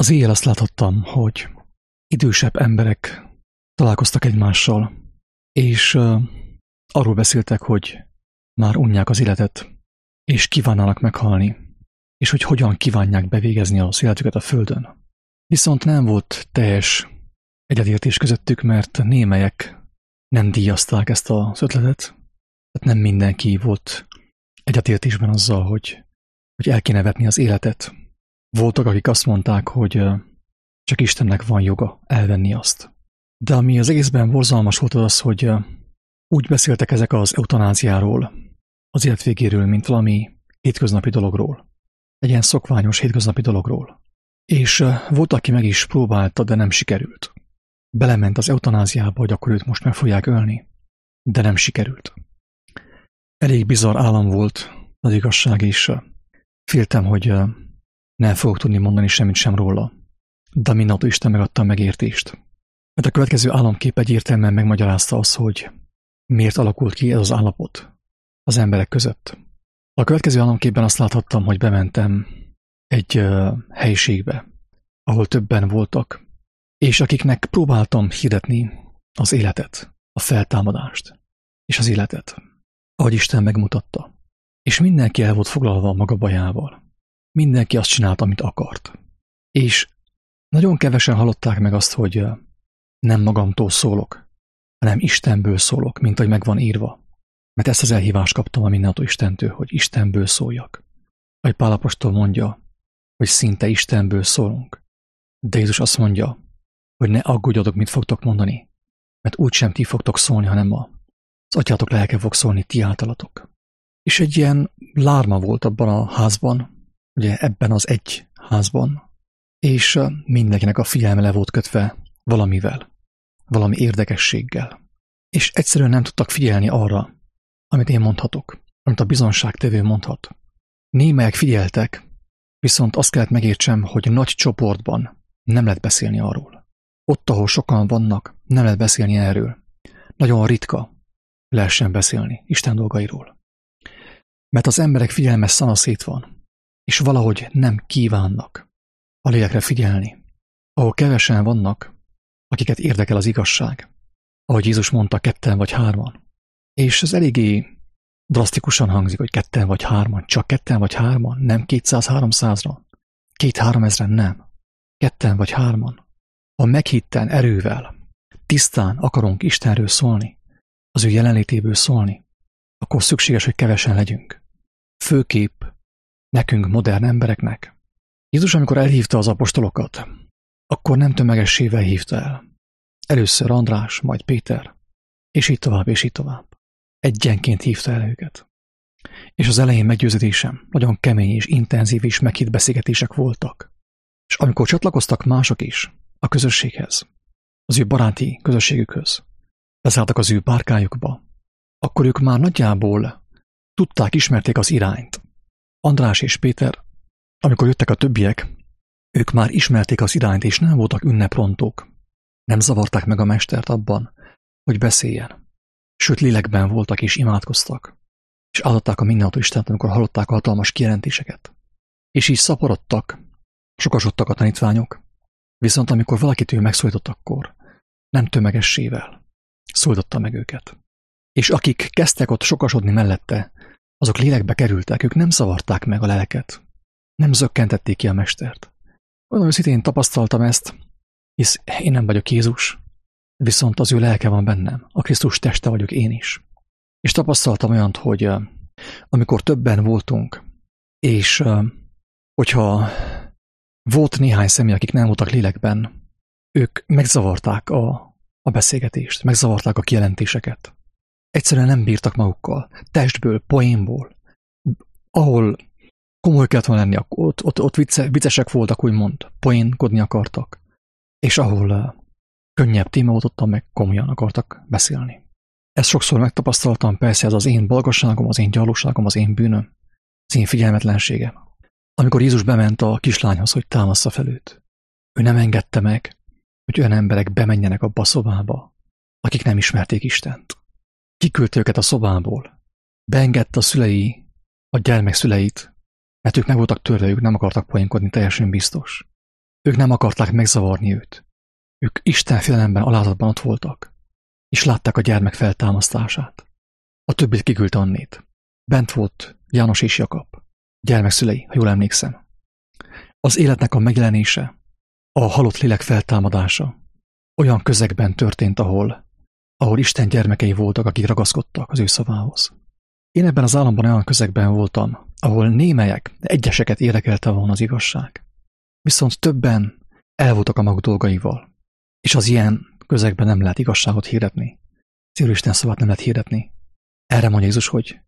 Az éjjel azt láthattam, hogy idősebb emberek találkoztak egymással, és arról beszéltek, hogy már unják az életet, és kívánnának meghalni, és hogy hogyan kívánják bevégezni az életüket a földön. Viszont nem volt teljes egyetértés közöttük, mert némelyek nem díjazták ezt az ötletet, tehát nem mindenki volt egyetértésben azzal, hogy el kéne vetni az életet. Voltak, akik azt mondták, hogy csak Istennek van joga elvenni azt. De ami az egészben borzalmas volt az, hogy úgy beszéltek ezek az eutanáziáról, az élet végéről, mint valami hétköznapi dologról. Egy ilyen szokványos hétköznapi dologról. És volt, aki meg is próbálta, de nem sikerült. Belement az eutanáziába, hogy akkor őt most meg fogják ölni, de nem sikerült. Elég bizarr állam volt az igazság, és féltem, hogy nem fogok tudni mondani semmit sem róla. De mindentől Isten megadta a megértést. Mert a következő államkép egyértelműen megmagyarázta azt, hogy miért alakult ki ez az állapot az emberek között. A következő államképben azt láthattam, hogy bementem egy helyiségbe, ahol többen voltak, és akiknek próbáltam hirdetni az életet, a feltámadást és az életet, ahogy Isten megmutatta. És mindenki el volt foglalva a maga bajával. Mindenki azt csinálta, amit akart. És nagyon kevesen hallották meg azt, hogy nem magamtól szólok, hanem Istenből szólok, mint ahogy meg van írva. Mert ezt az elhívást kaptam a mindentől Istentől, hogy Istenből szóljak. Ahogy Pál apostol mondja, hogy szinte Istenből szólunk. De Jézus azt mondja, hogy ne aggódjatok, mit fogtok mondani, mert úgysem ti fogtok szólni, hanem az atyátok lelke fog szólni ti általatok. És egy ilyen lárma volt abban a házban, ugye ebben az egy házban, és mindenkinek a figyelme le volt kötve valamivel, valami érdekességgel. És egyszerűen nem tudtak figyelni arra, amit én mondhatok, amit a bizonságtevő mondhat. Némelyek figyeltek, viszont azt kellett megértsem, hogy nagy csoportban nem lehet beszélni arról. Ott, ahol sokan vannak, nem lehet beszélni erről. Nagyon ritka lehessen beszélni Isten dolgairól. Mert az emberek figyelme szanaszét van, és valahogy nem kívánnak a lélekre figyelni. Ahol kevesen vannak, akiket érdekel az igazság. Ahogy Jézus mondta, 2 vagy 3. És ez eléggé drasztikusan hangzik, hogy 2 vagy 3, csak 2 vagy 3, nem 200-300-ra, 2-3 ezren nem, 2 vagy 3. Ha meghitten erővel, tisztán akarunk Istenről szólni, az ő jelenlétéből szólni, akkor szükséges, hogy kevesen legyünk. Főképp nekünk, modern embereknek. Jézus, amikor elhívta az apostolokat, akkor nem tömegessével hívta el. Először András, majd Péter, és így tovább, és így tovább. Egyenként hívta el őket. És az elején meggyőződésem, nagyon kemény és intenzív és meghitt beszélgetések voltak. És amikor csatlakoztak mások is a közösséghez, az ő baráti közösségükhöz, beszálltak az ő bárkájukba, akkor ők már nagyjából tudták, ismerték az irányt. András és Péter, amikor jöttek a többiek, ők már ismerték az irányt, és nem voltak ünneprontók. Nem zavarták meg a mestert abban, hogy beszéljen. Sőt, lélekben voltak és imádkoztak. És áldották a mindenható Istent, amikor hallották a hatalmas kijelentéseket. És így szaporodtak, sokasodtak a tanítványok. Viszont amikor valakit ő megszólított, akkor nem tömegessével szólította meg őket. És akik kezdtek ott sokasodni mellette, azok lélekbe kerültek, ők nem zavarták meg a lelket. Nem zökkentették ki a mestert. Olyan őszintén tapasztaltam ezt, hisz én nem vagyok Jézus, viszont az ő lelke van bennem, a Krisztus teste vagyok én is. És tapasztaltam olyant, hogy amikor többen voltunk, és hogyha volt néhány személy, akik nem voltak lélekben, ők megzavarták a beszélgetést, megzavarták a kijelentéseket. Egyszerűen nem bírtak magukkal, testből, poénból. Ahol komoly kellett volna lenni, ott viccesek voltak, úgymond, poénkodni akartak. És ahol könnyebb téma volt, ott meg komolyan akartak beszélni. Ezt sokszor megtapasztaltam, persze ez az én balgasságom, az én gyarlóságom, az én bűnöm, az én figyelmetlenségem. Amikor Jézus bement a kislányhoz, hogy támassza fel őt, ő nem engedte meg, hogy olyan emberek bemenjenek abba a szobába, akik nem ismerték Istent. Kiküldte őket a szobából, beengedte a szülei, a gyermek szüleit, mert ők meg voltak törve, ők nem akartak poénkodni, teljesen biztos. Ők nem akarták megzavarni őt. Ők Isten félelemben, alázatban ott voltak, és látták a gyermek feltámasztását. A többit kiküldte Annét. Bent volt János és Jakab, gyermekszülei, ha jól emlékszem. Az életnek a megjelenése, a halott lélek feltámadása olyan közegben történt, ahol Isten gyermekei voltak, akik ragaszkodtak az ő szavához. Én ebben az államban olyan közegben voltam, ahol némelyek, egyeseket érdekelte volna az igazság. Viszont többen el voltak a maguk dolgaival, és az ilyen közegben nem lehet igazságot hirdetni. Az Úristen szavát nem lehet hirdetni. Erre mondja Jézus, hogy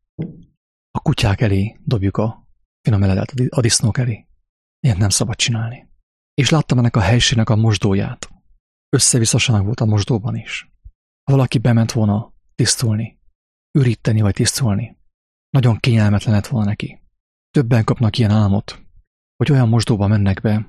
a kutyák elé dobjuk a finom eledet, a disznók elé. Ilyet nem szabad csinálni. És láttam ennek a helységnek a mosdóját. Összevisszaság volt a mosdóban is. Ha valaki bement volna tisztulni, üríteni vagy tisztulni, nagyon kényelmetlen lett volna neki. Többen kapnak ilyen álmot, hogy olyan mosdóba mennek be,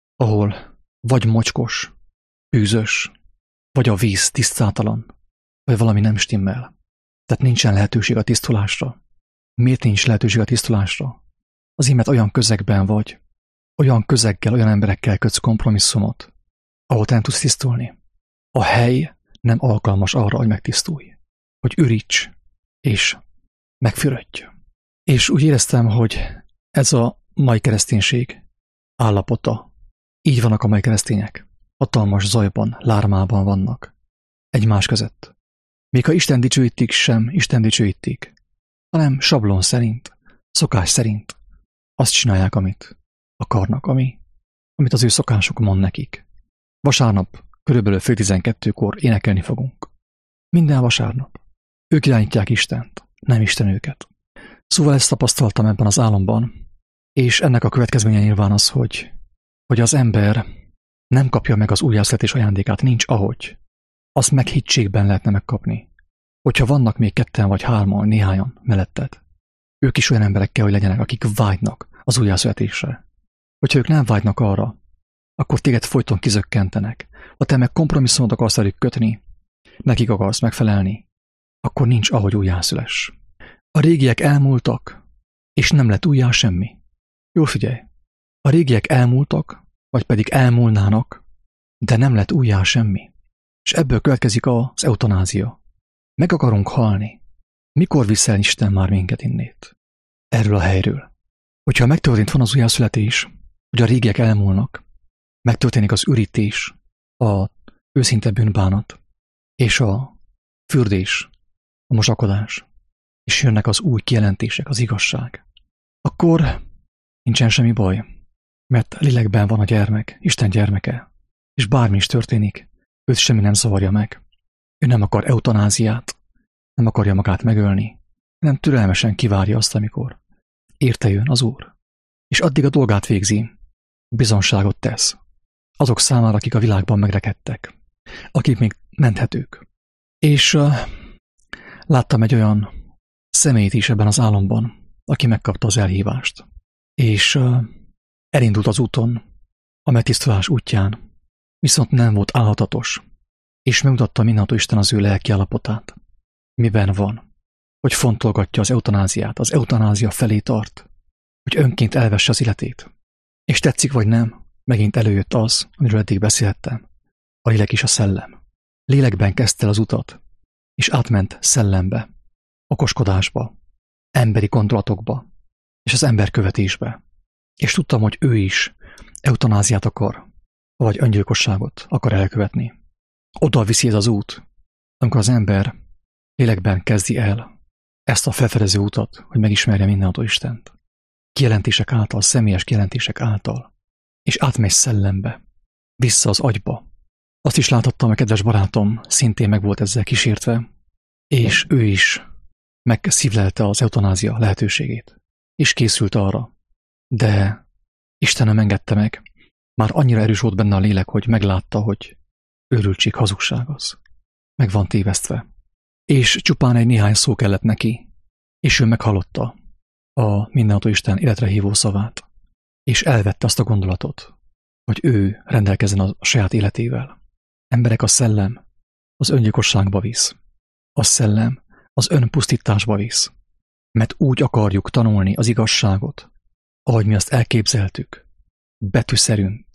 ahol vagy mocskos, bűzös, vagy a víz tisztátalan, vagy valami nem stimmel. Tehát nincsen lehetőség a tisztulásra. Miért nincs lehetőség a tisztulásra? Azért, mert olyan közegben vagy, olyan közeggel, olyan emberekkel kötsz kompromisszumot, ahol te nem tudsz tisztulni. A hely nem alkalmas arra, hogy megtisztulj, hogy üríts és megfürödj. És úgy éreztem, hogy ez a mai kereszténység állapota. Így vannak a mai keresztények. Hatalmas zajban, lármában vannak. Egymás között. Még ha Isten dicsőítik sem, Isten dicsőítik, hanem sablon szerint, szokás szerint azt csinálják, amit akarnak, amit az ő szokásuk mond nekik. Vasárnap körülbelül 11:30 énekelni fogunk. Minden vasárnap. Ők irányítják Istent, nem Isten őket. Szóval ezt tapasztaltam ebben az álomban, és ennek a következménye nyilván az, hogy az ember nem kapja meg az újjászületés ajándékát, nincs ahogy. Azt meg hittségben lehetne megkapni. Hogyha vannak még 2 vagy 3, néhányan melletted, ők is olyan emberek kell, hogy legyenek, akik vágynak az újjászületésre. Hogyha ők nem vágynak arra, akkor téged folyton kizökkentenek. Ha te meg kompromisszumot akarsz velük kötni, nekik akarsz megfelelni, akkor nincs ahogy újjászüless. A régiek elmúltak, és nem lett újjá semmi. Jól figyelj! A régiek elmúltak, vagy pedig elmúlnának, de nem lett újjá semmi. És ebből következik az eutanázia. Meg akarunk halni. Mikor visz el Isten már minket innét? Erről a helyről. Hogyha megtörtént van az újjászületés, hogy a régiek elmúlnak, megtörténik az ürítés, a őszinte bűnbánat, és a fürdés, a mosakodás, és jönnek az új kijelentések, az igazság, akkor nincsen semmi baj, mert lélekben van a gyermek, Isten gyermeke, és bármi is történik, őt semmi nem zavarja meg. Ő nem akar eutanáziát, nem akarja magát megölni, hanem türelmesen kivárja azt, amikor érte jön az Úr. És addig a dolgát végzi, bizonságot tesz. Azok számára, akik a világban megrekedtek, akik még menthetők. És láttam egy olyan személyt is ebben az álomban, aki megkapta az elhívást. És elindult az úton, a megtisztulás útján, viszont nem volt állhatatos, és megmutatta mindenható Isten az ő lelki állapotát. Miben van? Hogy fontolgatja az eutanáziát, az eutanázia felé tart, hogy önként elvesse az életét. És tetszik vagy nem, megint előjött az, amiről eddig beszéltem, a lélek és a szellem. Lélekben kezdte el az utat, és átment szellembe, okoskodásba, emberi gondolatokba, és az emberkövetésbe. És tudtam, hogy ő is eutanáziát akar, vagy öngyilkosságot akar elkövetni. Oda viszi ez az út, amikor az ember lélekben kezdi el ezt a felfedező utat, hogy megismerje mindenható Istent. Kijelentések által, személyes kijelentések által, és átmegy szellembe, vissza az agyba. Azt is láthattam, hogy kedves barátom szintén meg volt ezzel kísértve, és ő is megszívlelte az eutanázia lehetőségét, és készült arra. De Isten nem engedte meg. Már annyira erős volt benne a lélek, hogy meglátta, hogy őrültség, hazugság az. Meg van tévesztve. És csupán egy néhány szó kellett neki, és ő meghallotta a mindenható Isten életre hívó szavát, és elvette azt a gondolatot, hogy ő rendelkezzen a saját életével. Emberek, a szellem az öngyilkosságba visz. A szellem az önpusztításba visz. Mert úgy akarjuk tanulni az igazságot, ahogy mi azt elképzeltük, betűszerűen,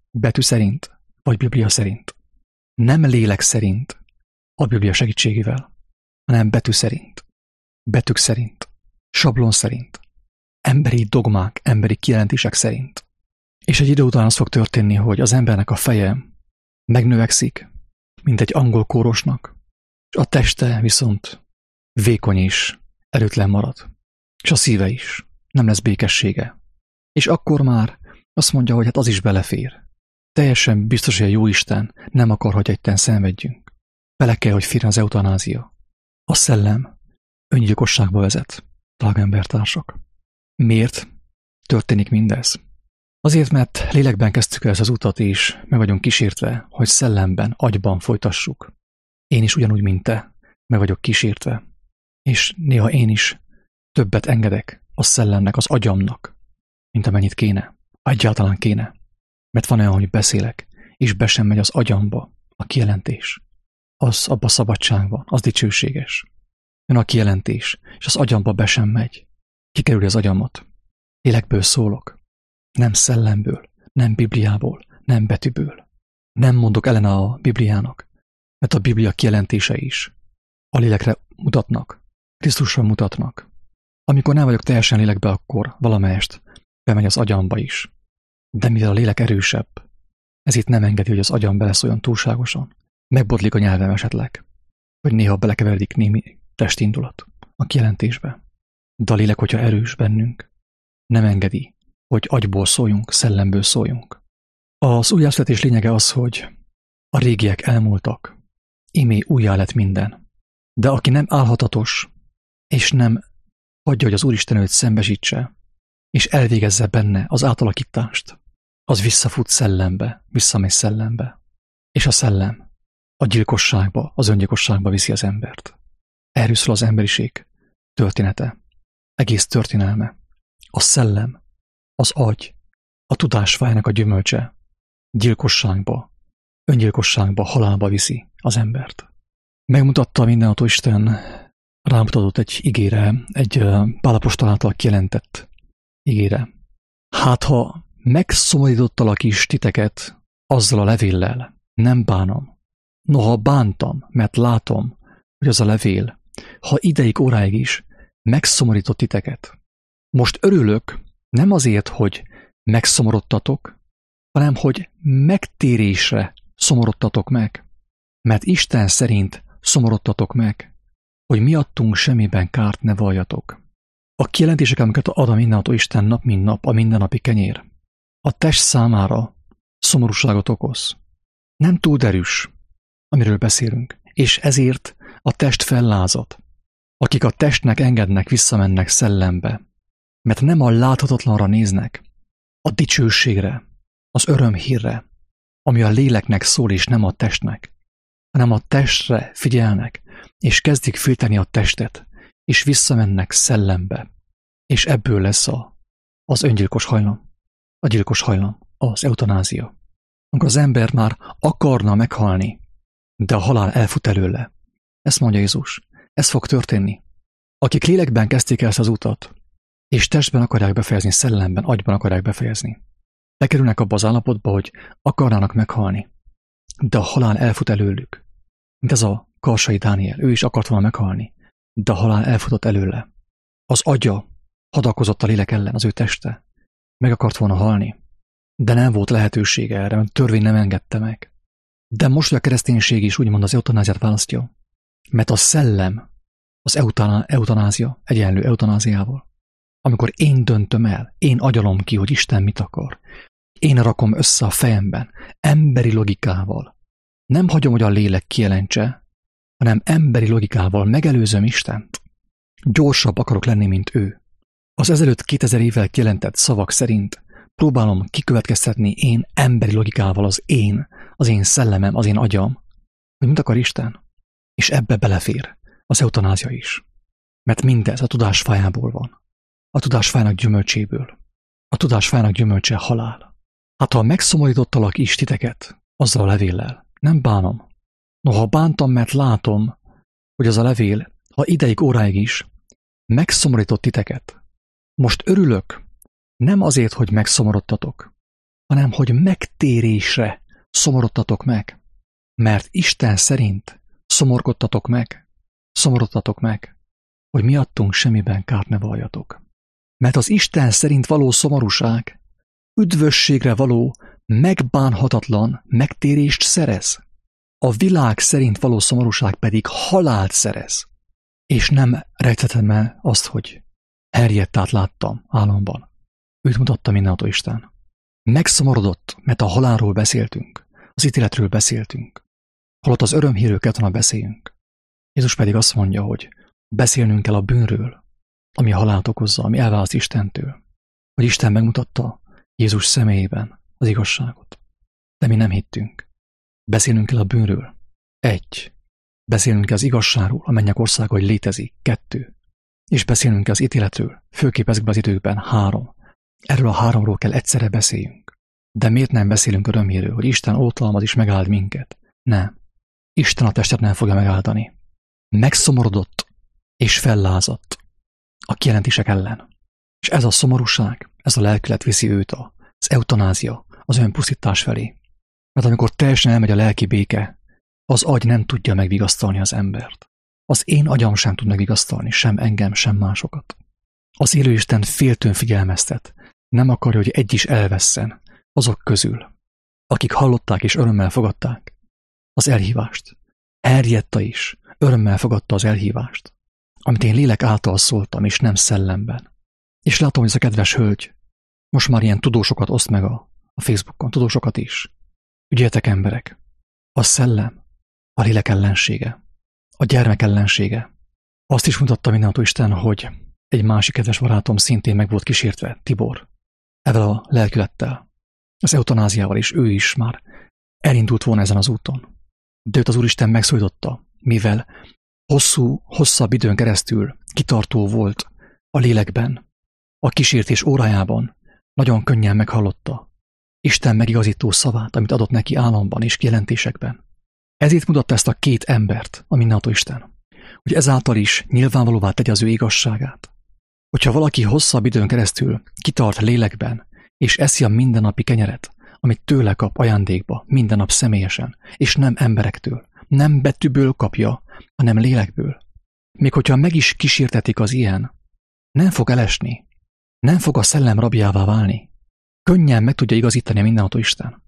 betű szerint, vagy Biblia szerint. Nem lélek szerint, a Biblia segítségével, hanem betű szerint, betűk szerint, sablon szerint, emberi dogmák, emberi kijelentések szerint. És egy idő után az fog történni, hogy az embernek a feje megnövekszik, mint egy angol kórosnak, és a teste viszont vékony és erőtlen marad. És a szíve is. Nem lesz békessége. És akkor már azt mondja, hogy hát az is belefér. Teljesen biztos, hogy a Jóisten nem akar, hogy egyten szenvedjünk. Bele kell, hogy férjen az eutanázia. A szellem öngyilkosságba vezet, drága embertársak. Miért történik mindez? Azért, mert lélekben kezdtük el ezt az utat, és meg vagyunk kísértve, hogy szellemben, agyban folytassuk. Én is ugyanúgy, mint te, meg vagyok kísértve. És néha én is többet engedek a szellemnek, az agyamnak, mint amennyit kéne. Egyáltalán kéne. Mert van olyan, hogy beszélek, és be sem megy az agyamba a kijelentés. Az abba szabadság van, az dicsőséges. Jön a kijelentés, és az agyamba be sem megy. Kikerüli az agyamat. Lélekből szólok. Nem szellemből, nem Bibliából, nem betűből. Nem mondok ellene a Bibliának, mert a Biblia kijelentése is a lélekre mutatnak, Krisztusra mutatnak. Amikor nem vagyok teljesen lélekbe, akkor valamelyest bemegy az agyamba is. De mivel a lélek erősebb, ez itt nem engedi, hogy az agyam beleszóljon túlságosan. Megbotlik a nyelvem esetleg, hogy néha belekeveredik némi testindulat a kijelentésbe. De a lélek, hogyha erős bennünk, nem engedi, hogy agyból szóljunk, szellemből szóljunk. Az újjászületés lényege az, hogy a régiek elmúltak, imé újjá lett minden. De aki nem álhatatos, és nem hagyja, hogy az Úristen őt szembesítse, és elvégezze benne az átalakítást, az visszafut szellembe, visszamegy szellembe. És a szellem a gyilkosságba, az öngyilkosságba viszi az embert. Erről szól az emberiség története, egész történelme. A szellem, az agy, a tudásfájának a gyümölcse gyilkosságba, öngyilkosságba, halálba viszi az embert. Megmutatta mindenható Isten, rámutatott egy igére, egy Pál apostol által kijelentett igére. Hát, ha megszomorítottalak is titeket azzal a levéllel, nem bánom. Noha bántam, mert látom, hogy az a levél, ha ideig, óráig is megszomorított titeket. Most örülök, nem azért, hogy megszomorodtatok, hanem hogy megtérésre szomorodtatok meg. Mert Isten szerint szomorodtatok meg, hogy miattunk semmiben kárt ne valljatok. A kijelentések, amiket ad a mindenható Isten nap, mint nap, a mindennapi kenyér, a test számára szomorúságot okoz. Nem túl derűs, amiről beszélünk, és ezért a test fellázad. Akik a testnek engednek, visszamennek szellembe, mert nem a láthatatlanra néznek, a dicsőségre, az örömhírre, ami a léleknek szól, és nem a testnek, hanem a testre figyelnek, és kezdik félteni a testet, és visszamennek szellembe, és ebből lesz az öngyilkos hajlam, a gyilkos hajlam, az eutanázia. Amikor az ember már akarna meghalni, de a halál elfut előle. Ezt mondja Jézus. Ez fog történni. Akik lélekben kezdték el ezt az utat, és testben akarják befejezni, szellemben, agyban akarják befejezni, bekerülnek abba az állapotba, hogy akarnának meghalni, de a halál elfut előlük. Mint ez a Karsai Dániel, ő is akart volna meghalni, de a halál elfutott előle. Az agya hadakozott a lélek ellen, az ő teste. Meg akart volna halni, de nem volt lehetősége erre, mert törvény nem engedte meg. De most, hogy a kereszténység is úgymond az eutanáziát választja, mert a szellem, az eutanázia egyenlő eutanáziával. Amikor én döntöm el, én agyalom ki, hogy Isten mit akar, én rakom össze a fejemben, emberi logikával. Nem hagyom, hogy a lélek kijelentse, hanem emberi logikával megelőzöm Istent. Gyorsabb akarok lenni, mint ő. Az ezelőtt 2000 évvel kijelentett szavak szerint próbálom kikövetkeztetni én emberi logikával az én szellemem, az én agyam, hogy mit akar Isten. És ebbe belefér az eutanázia is. Mert mindez a tudás fájából van. A tudás fájának gyümölcséből. A tudás fájának gyümölcse halál. Hát ha megszomorítottalak is titeket azzal a levéllel, nem bánom. Noha bántam, mert látom, hogy az a levél, ha ideig, óráig is megszomorított titeket. Most örülök, nem azért, hogy megszomorodtatok, hanem hogy megtérésre szomorodtatok meg, mert Isten szerint szomorodtatok meg, hogy miattunk semmiben kárt ne valljatok. Mert az Isten szerint való szomorúság üdvösségre való, megbánhatatlan megtérést szerez. A világ szerint való szomorúság pedig halált szerez. És nem rejthetem el azt, hogy Henriettát láttam álomban. Őt mutatta mindenható Isten. Megszomorodott, mert a halálról beszéltünk, az ítéletről beszéltünk, holott az örömhírről kellett volna beszéljünk. Jézus pedig azt mondja, hogy beszélnünk kell a bűnről, ami a halált okozza, ami elválaszt Istentől. Hogy Isten megmutatta Jézus személyében az igazságot. De mi nem hittünk. Beszélnünk kell a bűnről. 1. Beszélnünk kell az igazságról, a mennyek országa, hogy létezik. 2. És beszélnünk kell az ítéletről, főképp ezekben az időkben. 3. Erről a 3-ról kell egyszerre beszéljünk. De miért nem beszélünk örömhírről, hogy Isten oltalmaz és megáld minket? Nem. Isten a testet nem fogja megáldani. Megszomorodott és fellázadt a kijelentések ellen. És ez a szomorúság, ez a lelkület viszi őt az eutanázia, az önpusztítás felé. Mert amikor teljesen elmegy a lelki béke, az agy nem tudja megvigasztalni az embert. Az én agyam sem tud megvigasztalni, sem engem, sem másokat. Az élő Isten féltőn figyelmeztet, nem akarja, hogy egy is elvesszen azok közül, akik hallották és örömmel fogadták az elhívást. Henrietta is örömmel fogadta az elhívást, amit én lélek által szóltam, és nem szellemben. És látom, hogy ez a kedves hölgy most már ilyen tudósokat oszt meg a Facebookon, tudósokat is. Ügyeljetek, emberek, a szellem a lélek ellensége, a gyermek ellensége. Azt is mutatta mindenható Isten, hogy egy másik kedves barátom szintén meg volt kísértve, Tibor, ezzel a lelkülettel, az eutanáziával, és ő is már elindult volna ezen az úton. De őt az Úristen megszólította, mivel hosszabb időn keresztül kitartó volt a lélekben, a kísértés órájában nagyon könnyen meghallotta Isten megigazító szavát, amit adott neki álomban és kijelentésekben. Ezért mutatta ezt a 2 embert a mindenható Isten, hogy ezáltal is nyilvánvalóvá tegye az ő igazságát. Hogyha valaki hosszabb időn keresztül kitart lélekben, és eszi a mindennapi kenyeret, amit tőle kap ajándékba, minden nap személyesen, és nem emberektől, nem betűből kapja, hanem lélekből. Még hogyha meg is kísértetik az ilyen, nem fog elesni, nem fog a szellem rabjává válni. Könnyen meg tudja igazítani a mindenható Isten.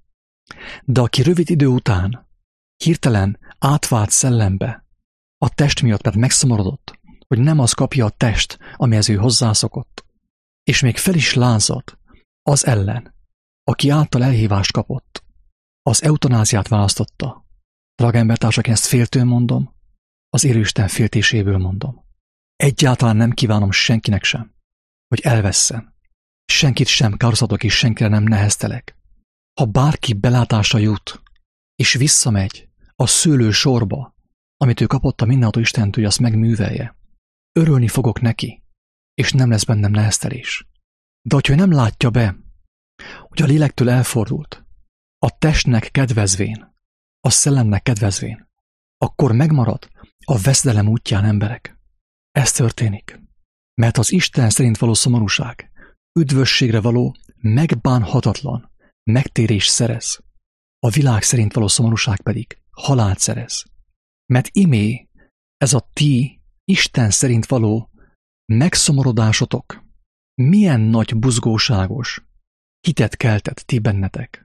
De aki rövid idő után hirtelen átvált szellembe, a test miatt, mert megszomorodott, hogy nem az kapja a test, amihez ő hozzászokott, és még fel is lázad az ellen, aki által elhívást kapott, az eutanáziát választotta. Drága embertársak, én ezt féltőn mondom, az élő Isten féltéséből mondom. Egyáltalán nem kívánom senkinek sem, hogy elvesszen. Senkit sem kározhatok, és senkire nem neheztelek. Ha bárki belátásra jut, és visszamegy a szőlő sorba, amit ő kapott a mindenható Istentől, hogy azt megművelje, örülni fogok neki, és nem lesz bennem neheztelés. De hogyha ő nem látja be, hogy a lélektől elfordult, a testnek kedvezvén, a szellemnek kedvezvén, akkor megmarad a veszedelem útján, emberek. Ez történik, mert az Isten szerint való szomorúság üdvösségre való, megbánhatatlan megtérés szerez, a világ szerint való szomorúság pedig halált szerez. Mert imé ez a ti Isten szerint való megszomorodásotok milyen nagy buzgóságos hitet keltett ti bennetek,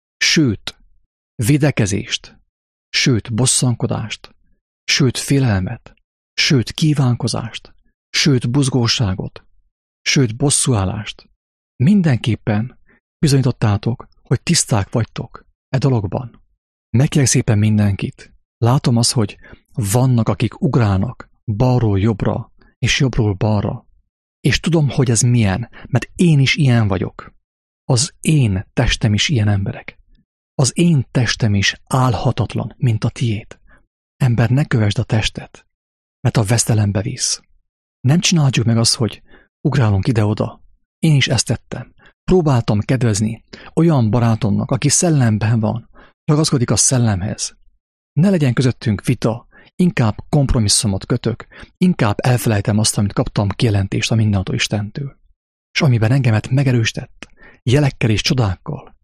sőt, védekezést, sőt, bosszankodást, sőt, félelmet, sőt, kívánkozást, sőt, buzgóságot, sőt, bosszúállást. Mindenképpen bizonyítottátok, hogy tiszták vagytok e dologban. Megkérlek szépen mindenkit. Látom azt, hogy vannak, akik ugrálnak balról jobbra és jobbról balra. És tudom, hogy ez milyen, mert én is ilyen vagyok. Az én testem is ilyen, emberek. Az én testem is álhatatlan, mint a tiéd. Ember, ne kövesd a testet, mert a vesztelembe visz. Nem csináljuk meg azt, hogy ugrálunk ide-oda. Én is ezt tettem. Próbáltam kedvezni olyan barátomnak, aki szellemben van, ragaszkodik a szellemhez. Ne legyen közöttünk vita, inkább kompromisszumot kötök, inkább elfelejtem azt, amit kaptam kijelentést a mindenható Istentől. És amiben engemet megerősített, jelekkel és csodákkal,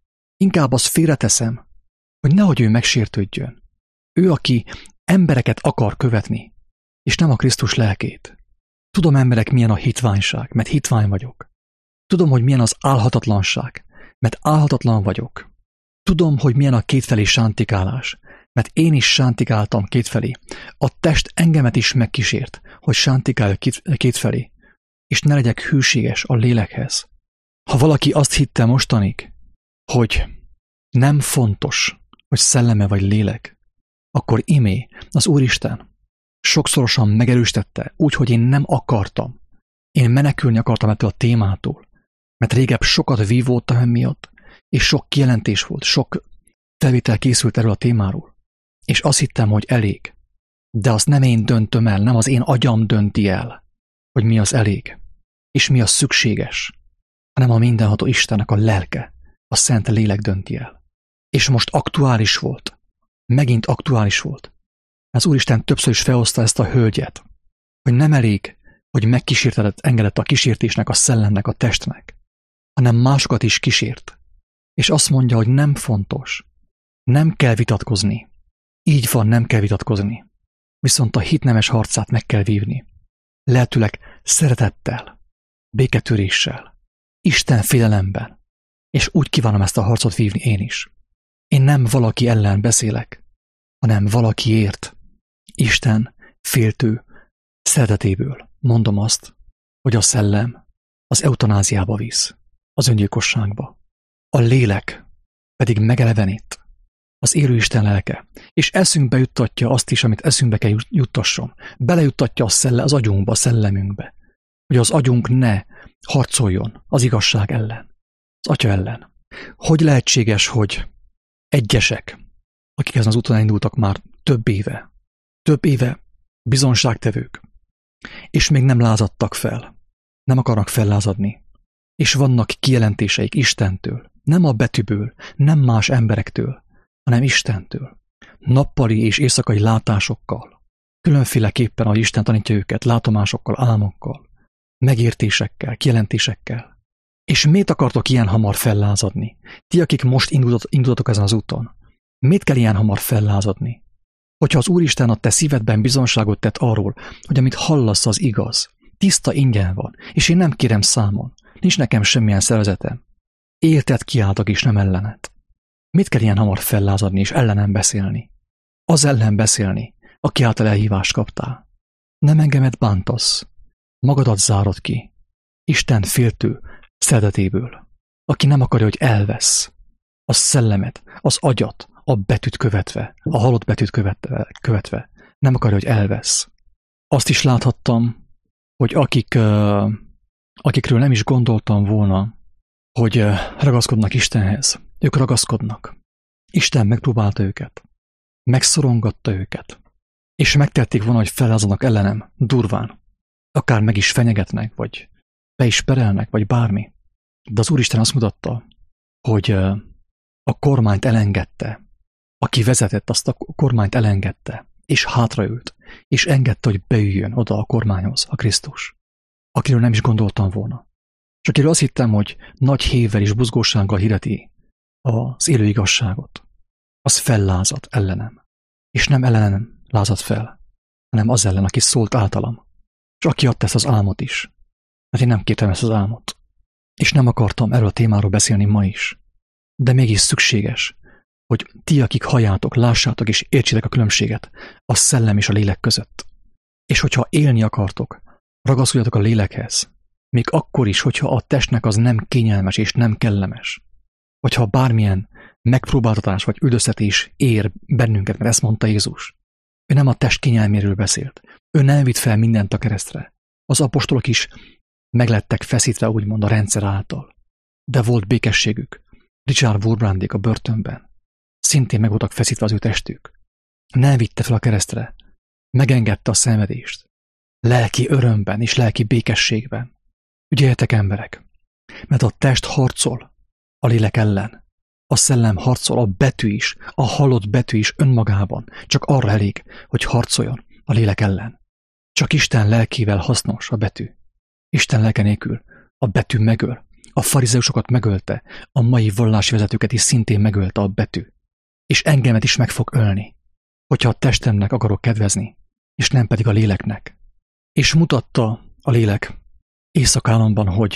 Inkább azt félreteszem, hogy nehogy ő megsértődjön. Ő, aki embereket akar követni, és nem a Krisztus lelkét. Tudom, emberek, milyen a hitványság, mert hitvány vagyok. Tudom, hogy milyen az álhatatlanság, mert álhatatlan vagyok. Tudom, hogy milyen a kétfelé sántikálás, mert én is sántikáltam kétfelé. A test engemet is megkísért, hogy sántikálj kétfelé, és ne legyek hűséges a lélekhez. Ha valaki azt hitte mostanig, hogy nem fontos, hogy szelleme vagy lélek, akkor imé az Úristen sokszorosan megerősítette, úgyhogy én nem akartam. Én menekülni akartam ettől a témától, mert régebb sokat vívódtam emiatt, és sok kijelentés volt, sok felvétel készült erről a témáról. És azt hittem, hogy elég. De azt nem én döntöm el, nem az én agyam dönti el, hogy mi az elég, és mi az szükséges, hanem a mindenható Istennek a lelke, a Szent Lélek dönti el. És most aktuális volt, megint aktuális volt. Az Úristen többször is felhozta ezt a hölgyet, hogy nem elég, hogy engedett a kísértésnek, a szellemnek, a testnek, hanem másokat is kísért. És azt mondja, hogy nem fontos, nem kell vitatkozni. Így van, nem kell vitatkozni. Viszont a hitnemes harcát meg kell vívni. Lehetőleg szeretettel, béketöréssel, Isten félelemben. És úgy kívánom ezt a harcot vívni én is. Én nem valaki ellen beszélek, hanem valakiért. Isten féltő szeretetéből mondom azt, hogy a szellem az eutanáziába visz, az öngyilkosságba. A lélek pedig megelevenít, az élő Isten lelke, és eszünkbe juttatja azt is, amit eszünkbe kell juttasson. Belejuttatja az agyunkba, a szellemünkbe, hogy az agyunk ne harcoljon az igazság ellen, az Atya ellen. Hogy lehetséges, hogy egyesek, akik ezen az úton indultak már több éve bizonságtevők, és még nem lázadtak fel, nem akarnak fellázadni, és vannak kijelentéseik Istentől, nem a betűből, nem más emberektől, hanem Istentől, nappali és éjszakai látásokkal, különféleképpen, ahogy Isten tanítja őket, látomásokkal, álmokkal, megértésekkel, kijelentésekkel. És miért akartok ilyen hamar fellázadni? Ti, akik most indultatok ezen az úton, miért kell ilyen hamar fellázadni? Hogyha az Úristen a te szívedben bizonságot tett arról, hogy amit hallasz, az igaz, tiszta ingyen van, és én nem kérem számon, nincs nekem semmilyen szervezetem. Érted kiáltok is, nem ellened. Mit kell ilyen hamar fellázadni és ellenem beszélni? Az ellen beszélni, aki által elhívást kaptál. Nem engemet bántasz, magadat zárod ki, Isten féltő szeretetéből, aki nem akarja, hogy elvesz a szellemet, az agyat, a betűt követve, a halott betűt követve, nem akarja, hogy elvesz. Azt is láthattam, hogy akikről nem is gondoltam volna, hogy ragaszkodnak Istenhez, ők ragaszkodnak. Isten megpróbálta őket, megszorongatta őket, és megtették volna, hogy fellázanak ellenem, durván. Akár meg is fenyegetnek, vagy be is perelnek, vagy bármi. De az Úristen azt mutatta, hogy a kormányt elengedte, aki vezetett, azt a kormányt elengedte, és hátraült, és engedte, hogy beüljön oda a kormányhoz, a Krisztus, akiről nem is gondoltam volna. És akiről azt hittem, hogy nagy hévvel és buzgósággal hirdeti az élő igazságot, az fellázad ellenem. És nem ellenem lázad fel, hanem az ellen, aki szólt általam. És aki adta ezt az álmot is. Mert én nem kértem ezt az álmot. És nem akartam erről a témáról beszélni ma is. De mégis szükséges, hogy ti, akik halljátok, lássátok és értsétek a különbséget a szellem és a lélek között. És hogyha élni akartok, ragaszkodjatok a lélekhez, még akkor is, hogyha a testnek az nem kényelmes és nem kellemes. Hogyha bármilyen megpróbáltatás vagy üldöztetés ér bennünket, mert ezt mondta Jézus. Ő nem a test kényelméről beszélt. Ő nem vitt fel mindent a keresztre. Az apostolok is meglettek feszítve, úgymond a rendszer által. De volt békességük. Richard Wurmbrandék a börtönben. Szintén meg voltak feszítve az ő testük. Nem vitte fel a keresztre. Megengedte a szenvedést. Lelki örömben és lelki békességben. Ügyeljetek, emberek, mert a test harcol a lélek ellen. A szellem harcol, a betű is, a halott betű is önmagában. Csak arra elég, hogy harcoljon a lélek ellen. Csak Isten lelkével hasznos a betű. Isten lelke nélkül a betű megöl. A farizeusokat megölte, a mai vallásvezetőket is szintén megölte a betű. És engemet is meg fog ölni, hogyha a testemnek akarok kedvezni, és nem pedig a léleknek. És mutatta a lélek éjszakálomban, hogy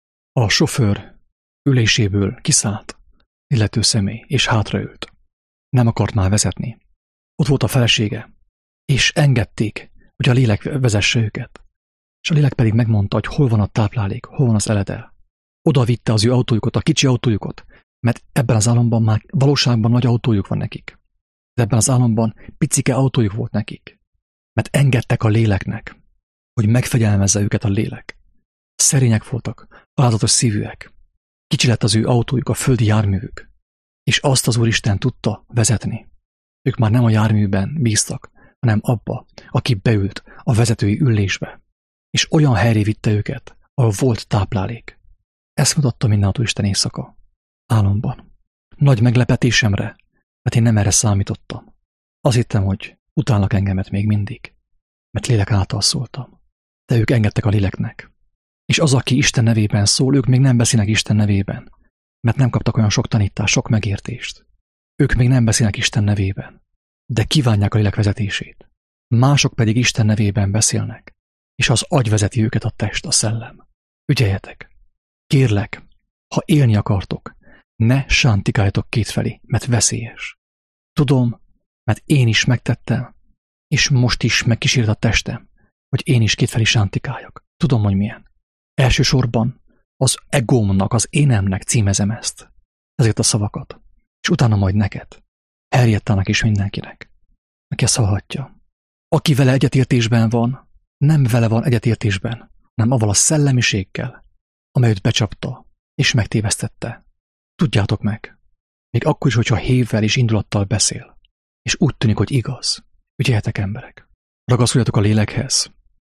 a sofőr üléséből kiszállt, illető személy, és hátraült. Nem akart már vezetni. Ott volt a felesége, és engedték, hogy a lélek vezesse őket. És a lélek pedig megmondta, hogy hol van a táplálék, hol van az eledel. Oda vitte az ő autójukat, a kicsi autójukat, mert ebben az államban már valóságban nagy autójuk van nekik. De ebben az államban picike autójuk volt nekik. Mert engedtek a léleknek, hogy megfegyelmezze őket a lélek. Szerények voltak, alázatos szívűek. Kicsi lett az ő autójuk, a földi járművük. És azt az Úristen tudta vezetni. Ők már nem a járműben bíztak, hanem abba, aki beült a vezetői ülésbe. És olyan helyre vitte őket, ahol volt táplálék. Ezt mutatta mindenható Isten éjszaka. Álomban. Nagy meglepetésemre, mert én nem erre számítottam. Azt hittem, hogy utálnak engemet még mindig, mert lélek által szóltam. De ők engedtek a léleknek. És az, aki Isten nevében szól, ők még nem beszélnek Isten nevében, mert nem kaptak olyan sok tanítást, sok megértést. Ők még nem beszélnek Isten nevében, de kívánják a lélek vezetését. Mások pedig Isten nevében beszélnek, és az agy vezeti őket, a test, a szellem. Ügyeljetek! Kérlek, ha élni akartok, ne sántikáljatok kétfelé, mert veszélyes. Tudom, mert én is megtettem, és most is megkísért a testem, hogy én is kétfelé sántikáljak. Tudom, hogy milyen. Elsősorban az egómnak, az énemnek címezem ezeket a szavakat, és utána majd neked, Henriettának és mindenkinek, aki ezt hallhatja. Aki vele egyetértésben van, nem vele van egyetértésben, hanem avval a szellemiséggel, amely őt becsapta és megtévesztette. Tudjátok meg, még akkor is, hogyha hévvel és indulattal beszél, és úgy tűnik, hogy igaz. Ügyeljetek, emberek! Ragaszkodjatok a lélekhez,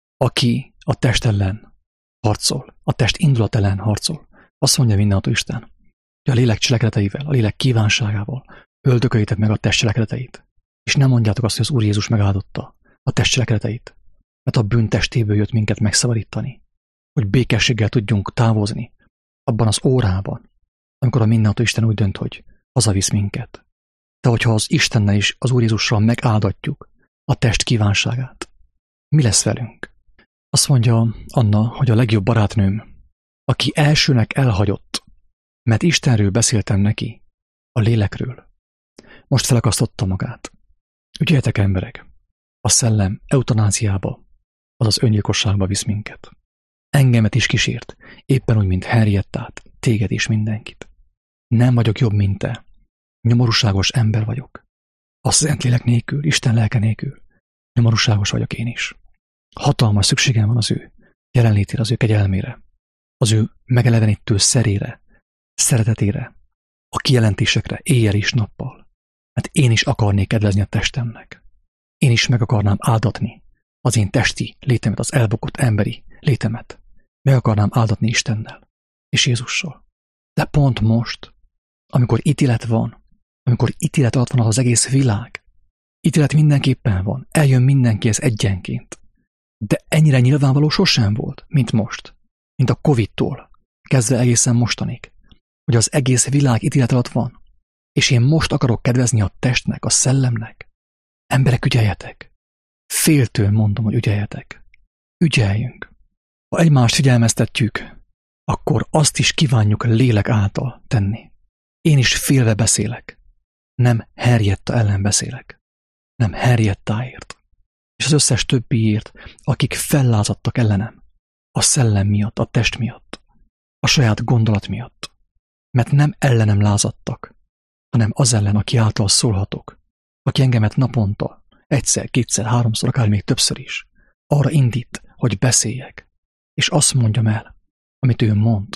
aki a test ellen harcol, a test indulat ellen harcol. Azt mondja mindenható Isten, hogy a lélek cselekedeteivel, a lélek kívánságával öldököljétek meg a test cselekedeteit. És nem mondjátok azt, hogy az Úr Jézus megáldotta a test cselekedeteit, mert a bűn testéből jött minket megszabadítani, hogy békességgel tudjunk távozni abban az órában, amikor a mindenható Isten úgy dönt, hogy hazavisz minket. De hogyha az Istennel és az Úr Jézussal megáldatjuk a test kívánságát, mi lesz velünk? Azt mondja Anna, hogy a legjobb barátnőm, aki elsőnek elhagyott, mert Istenről beszéltem neki, a lélekről, most felakasztotta magát. Ügyeljetek, emberek, a szellem eutanáziába, azaz öngyilkosságba visz minket. Engemet is kísért, éppen úgy, mint Henriettát, téged és mindenkit. Nem vagyok jobb, mint te. Nyomorúságos ember vagyok. A Szentlélek nélkül, Isten lelke nélkül. Nyomorúságos vagyok én is. Hatalmas szükségem van az ő jelenlétére, az ő kegyelmére, az ő megelevenítő szerére, szeretetére, a kijelentésekre, éjjel és nappal. Mert én is akarnék kedvezni a testemnek. Én is meg akarnám áldatni az én testi létemet, az elbukott emberi létemet. Meg akarnám áldatni Istennel és Jézussal. De pont most, amikor ítélet van, amikor ítélet alatt van az egész világ, ítélet mindenképpen van, eljön mindenkihez egyenként. De ennyire nyilvánvaló sosem volt, mint most, mint a Covid-tól, kezdve egészen mostanig, hogy az egész világ ítélet alatt van, és én most akarok kedvezni a testnek, a szellemnek. Emberek, ügyeljetek! Féltől mondom, hogy ügyeljetek. Ügyeljünk! Ha egymást figyelmeztetjük, akkor azt is kívánjuk lélek által tenni. Én is félve beszélek. Nem Henrietta ellen beszélek. Nem Henriettáért. És az összes többiért, akik fellázadtak ellenem. A szellem miatt, a test miatt. A saját gondolat miatt. Mert nem ellenem lázadtak, hanem az ellen, aki által szólhatok. Aki engemet naponta, egyszer, kétszer, háromszor, akár még többször is, arra indít, hogy beszéljek. És azt mondjam el, amit ő mond,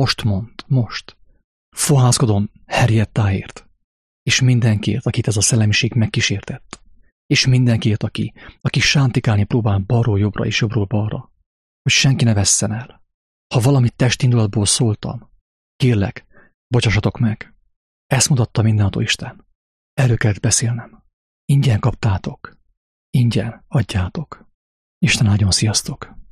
most. Fohászkodom Henriettáért, és mindenkiért, akit ez a szellemiség megkísértett, és mindenkiért, aki sántikálni próbál balról jobbra és jobbról balra, hogy senki ne vesszen el. Ha valamit testindulatból szóltam, kérlek, bocsássatok meg. Ezt mutatta mindenható Isten. Erről kellett beszélnem. Ingyen kaptátok, ingyen adjátok. Isten áldjon, sziasztok!